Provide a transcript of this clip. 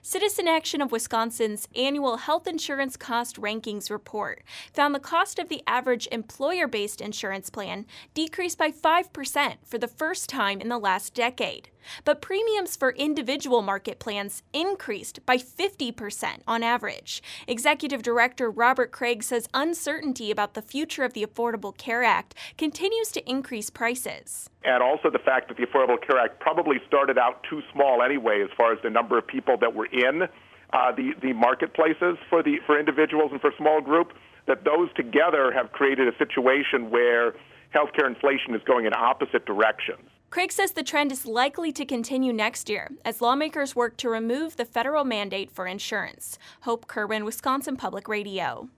Citizen Action of Wisconsin's annual health insurance cost rankings report found the cost of the average employer-based insurance plan decreased by 5% for the first time in the last decade. But premiums for individual market plans increased by 50% on average. Executive Director Robert Craig says uncertainty about the future of the Affordable Care Act continues to increase prices. And also the fact that the Affordable Care Act probably started out too small anyway as far as the number of people that were in the marketplaces for individuals and for small group, that those together have created a situation where healthcare inflation is going in opposite directions. Craig says the trend is likely to continue next year as lawmakers work to remove the federal mandate for insurance. Hope Kerwin, Wisconsin Public Radio.